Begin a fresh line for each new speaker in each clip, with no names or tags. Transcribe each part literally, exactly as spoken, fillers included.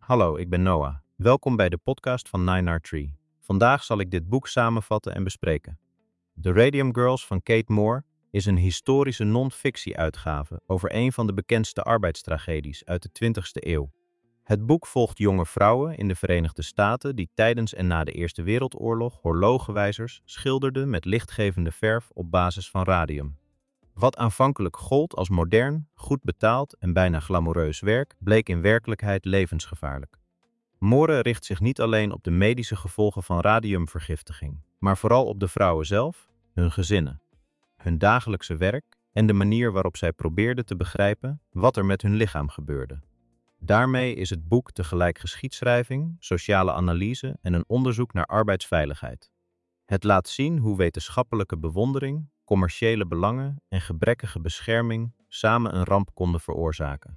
Hallo, ik ben Noah. Welkom bij de podcast van nine R Tree. Vandaag zal ik dit boek samenvatten en bespreken. The Radium Girls van Kate Moore is een historische non-fictie-uitgave over een van de bekendste arbeidstragedies uit de twintigste eeuw. Het boek volgt jonge vrouwen in de Verenigde Staten die tijdens en na de Eerste Wereldoorlog horlogewijzers schilderden met lichtgevende verf op basis van radium. Wat aanvankelijk gold als modern, goed betaald en bijna glamoureus werk, bleek in werkelijkheid levensgevaarlijk. Moore richt zich niet alleen op de medische gevolgen van radiumvergiftiging, maar vooral op de vrouwen zelf, hun gezinnen, hun dagelijkse werk en de manier waarop zij probeerden te begrijpen wat er met hun lichaam gebeurde. Daarmee is het boek tegelijk geschiedschrijving, sociale analyse en een onderzoek naar arbeidsveiligheid. Het laat zien hoe wetenschappelijke bewondering, commerciële belangen en gebrekkige bescherming samen een ramp konden veroorzaken.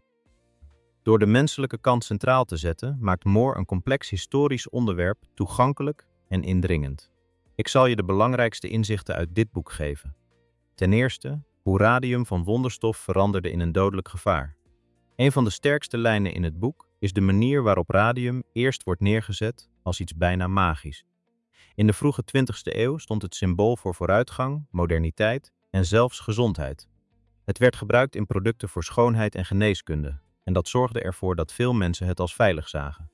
Door de menselijke kant centraal te zetten, maakt Moore een complex historisch onderwerp toegankelijk en indringend. Ik zal je de belangrijkste inzichten uit dit boek geven. Ten eerste, hoe radium van wonderstof veranderde in een dodelijk gevaar. Een van de sterkste lijnen in het boek is de manier waarop radium eerst wordt neergezet als iets bijna magisch. In de vroege twintigste eeuw stond het symbool voor vooruitgang, moderniteit en zelfs gezondheid. Het werd gebruikt in producten voor schoonheid en geneeskunde, en dat zorgde ervoor dat veel mensen het als veilig zagen.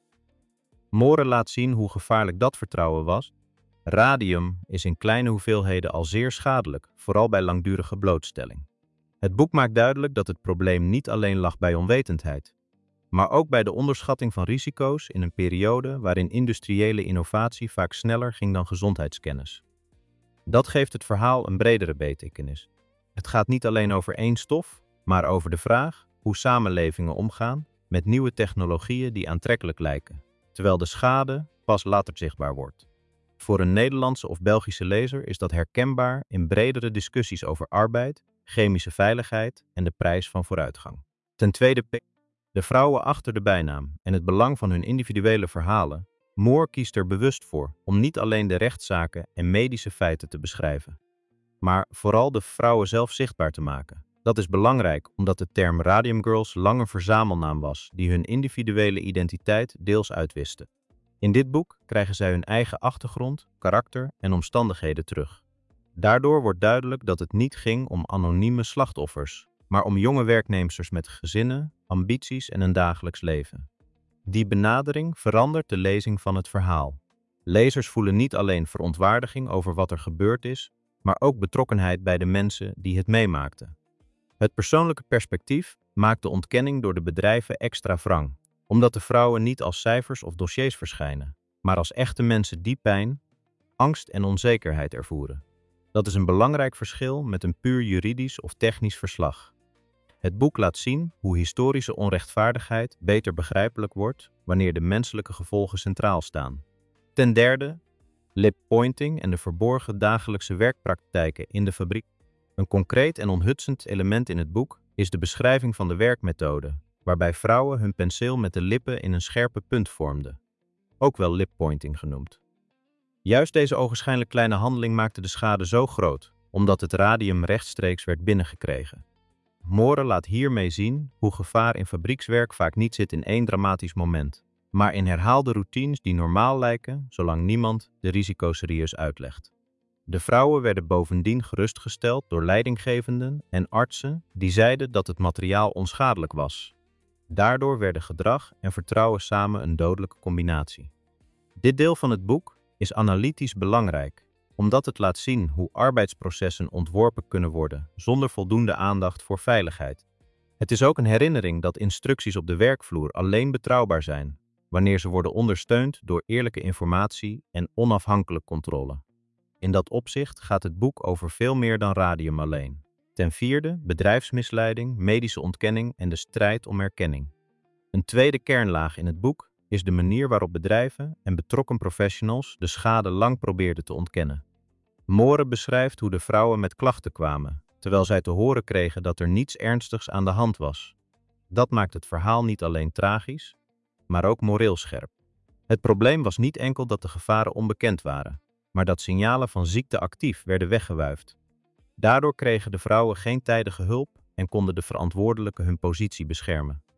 Moore laat zien hoe gevaarlijk dat vertrouwen was. Radium is in kleine hoeveelheden al zeer schadelijk, vooral bij langdurige blootstelling. Het boek maakt duidelijk dat het probleem niet alleen lag bij onwetendheid, maar ook bij de onderschatting van risico's in een periode waarin industriële innovatie vaak sneller ging dan gezondheidskennis. Dat geeft het verhaal een bredere betekenis. Het gaat niet alleen over één stof, maar over de vraag hoe samenlevingen omgaan met nieuwe technologieën die aantrekkelijk lijken, terwijl de schade pas later zichtbaar wordt. Voor een Nederlandse of Belgische lezer is dat herkenbaar in bredere discussies over arbeid, chemische veiligheid en de prijs van vooruitgang. Ten tweede, de vrouwen achter de bijnaam en het belang van hun individuele verhalen. Moore kiest er bewust voor om niet alleen de rechtszaken en medische feiten te beschrijven, maar vooral de vrouwen zelf zichtbaar te maken. Dat is belangrijk omdat de term Radium Girls lang een verzamelnaam was die hun individuele identiteit deels uitwisten. In dit boek krijgen zij hun eigen achtergrond, karakter en omstandigheden terug. Daardoor wordt duidelijk dat het niet ging om anonieme slachtoffers, maar om jonge werknemsters met gezinnen, ambities en een dagelijks leven. Die benadering verandert de lezing van het verhaal. Lezers voelen niet alleen verontwaardiging over wat er gebeurd is, maar ook betrokkenheid bij de mensen die het meemaakten. Het persoonlijke perspectief maakt de ontkenning door de bedrijven extra wrang, omdat de vrouwen niet als cijfers of dossiers verschijnen, maar als echte mensen die pijn, angst en onzekerheid ervoeren. Dat is een belangrijk verschil met een puur juridisch of technisch verslag. Het boek laat zien hoe historische onrechtvaardigheid beter begrijpelijk wordt wanneer de menselijke gevolgen centraal staan. Ten derde, lip-pointing en de verborgen dagelijkse werkpraktijken in de fabriek. Een concreet en onhutsend element in het boek is de beschrijving van de werkmethode, waarbij vrouwen hun penseel met de lippen in een scherpe punt vormden, ook wel lip-pointing genoemd. Juist deze ogenschijnlijk kleine handeling maakte de schade zo groot, omdat het radium rechtstreeks werd binnengekregen. Moore laat hiermee zien hoe gevaar in fabriekswerk vaak niet zit in één dramatisch moment, maar in herhaalde routines die normaal lijken, zolang niemand de risico's serieus uitlegt. De vrouwen werden bovendien gerustgesteld door leidinggevenden en artsen die zeiden dat het materiaal onschadelijk was. Daardoor werden gedrag en vertrouwen samen een dodelijke combinatie. Dit deel van het boek is analytisch belangrijk, omdat het laat zien hoe arbeidsprocessen ontworpen kunnen worden zonder voldoende aandacht voor veiligheid. Het is ook een herinnering dat instructies op de werkvloer alleen betrouwbaar zijn wanneer ze worden ondersteund door eerlijke informatie en onafhankelijke controle. In dat opzicht gaat het boek over veel meer dan radium alleen. Ten vierde, bedrijfsmisleiding, medische ontkenning en de strijd om erkenning. Een tweede kernlaag in het boek is de manier waarop bedrijven en betrokken professionals de schade lang probeerden te ontkennen. Moore beschrijft hoe de vrouwen met klachten kwamen, terwijl zij te horen kregen dat er niets ernstigs aan de hand was. Dat maakt het verhaal niet alleen tragisch, maar ook moreel scherp. Het probleem was niet enkel dat de gevaren onbekend waren, maar dat signalen van ziekte actief werden weggewuifd. Daardoor kregen de vrouwen geen tijdige hulp en konden de verantwoordelijken hun positie beschermen.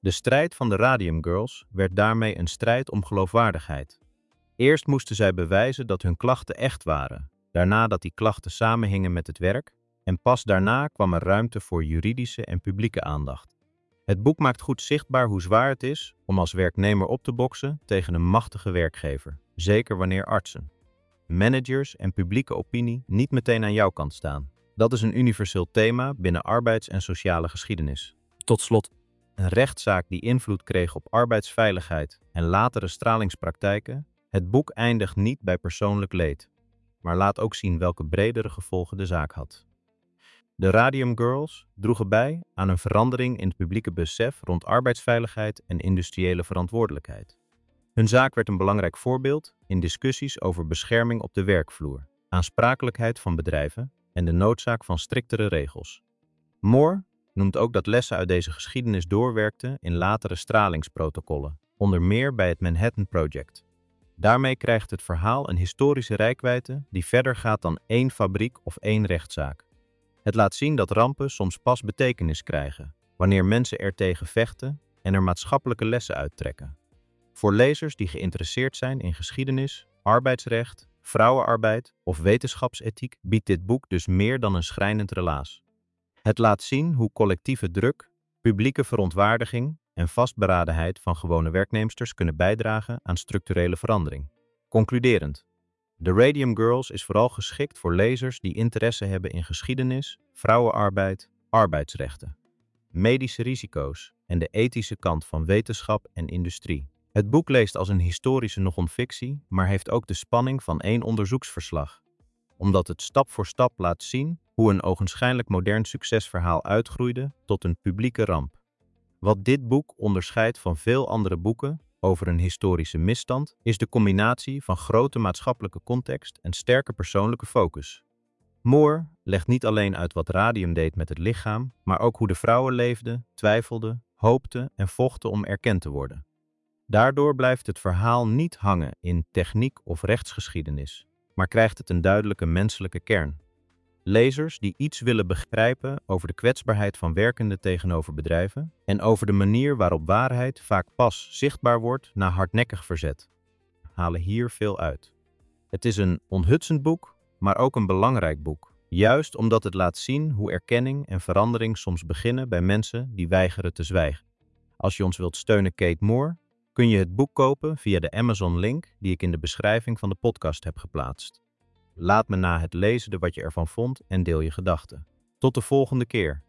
De strijd van de Radium Girls werd daarmee een strijd om geloofwaardigheid. Eerst moesten zij bewijzen dat hun klachten echt waren, daarna dat die klachten samenhingen met het werk, en pas daarna kwam er ruimte voor juridische en publieke aandacht. Het boek maakt goed zichtbaar hoe zwaar het is om als werknemer op te boksen tegen een machtige werkgever, zeker wanneer artsen, managers en publieke opinie niet meteen aan jouw kant staan. Dat is een universeel thema binnen arbeids- en sociale geschiedenis.
Tot slot,
Een rechtszaak die invloed kreeg op arbeidsveiligheid en latere stralingspraktijken. Het boek eindigt niet bij persoonlijk leed, maar laat ook zien welke bredere gevolgen de zaak had. De Radium Girls droegen bij aan een verandering in het publieke besef rond arbeidsveiligheid en industriële verantwoordelijkheid. Hun zaak werd een belangrijk voorbeeld in discussies over bescherming op de werkvloer, aansprakelijkheid van bedrijven en de noodzaak van striktere regels. Moore noemt ook dat lessen uit deze geschiedenis doorwerkten in latere stralingsprotocollen, onder meer bij het Manhattan Project. Daarmee krijgt het verhaal een historische reikwijdte die verder gaat dan één fabriek of één rechtszaak. Het laat zien dat rampen soms pas betekenis krijgen, wanneer mensen er tegen vechten en er maatschappelijke lessen uittrekken. Voor lezers die geïnteresseerd zijn in geschiedenis, arbeidsrecht, vrouwenarbeid of wetenschapsethiek biedt dit boek dus meer dan een schrijnend relaas. Het laat zien hoe collectieve druk, publieke verontwaardiging en vastberadenheid van gewone werknemsters kunnen bijdragen aan structurele verandering. Concluderend. The Radium Girls is vooral geschikt voor lezers die interesse hebben in geschiedenis, vrouwenarbeid, arbeidsrechten, medische risico's en de ethische kant van wetenschap en industrie. Het boek leest als een historische non-fictie, maar heeft ook de spanning van één onderzoeksverslag, omdat het stap voor stap laat zien hoe een ogenschijnlijk modern succesverhaal uitgroeide tot een publieke ramp. Wat dit boek onderscheidt van veel andere boeken over een historische misstand, is de combinatie van grote maatschappelijke context en sterke persoonlijke focus. Moore legt niet alleen uit wat radium deed met het lichaam, maar ook hoe de vrouwen leefden, twijfelden, hoopten en vochten om erkend te worden. Daardoor blijft het verhaal niet hangen in techniek of rechtsgeschiedenis, maar krijgt het een duidelijke menselijke kern. Lezers die iets willen begrijpen over de kwetsbaarheid van werkenden tegenover bedrijven en over de manier waarop waarheid vaak pas zichtbaar wordt na hardnekkig verzet, halen hier veel uit. Het is een onthutsend boek, maar ook een belangrijk boek, juist omdat het laat zien hoe erkenning en verandering soms beginnen bij mensen die weigeren te zwijgen. Als je ons wilt steunen, Kate Moore, kun je het boek kopen via de Amazon-link die ik in de beschrijving van de podcast heb geplaatst. Laat me na het lezen wat je ervan vond en deel je gedachten. Tot de volgende keer.